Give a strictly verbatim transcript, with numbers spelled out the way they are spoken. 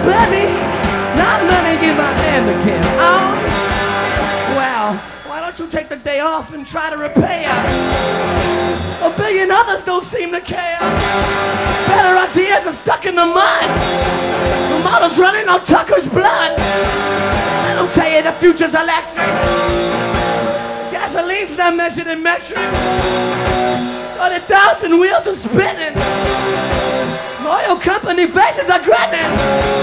baby, not money in my hand again. Oh, well, why don't you take the day off and try to repair? A billion others don't seem to care. Better ideas are stuck in the mud. The model's running on Tucker's blood. I don't tell you the future's electric. Gasoline's not measured in metric. But a thousand wheels are spinning. Oil company faces are grinning.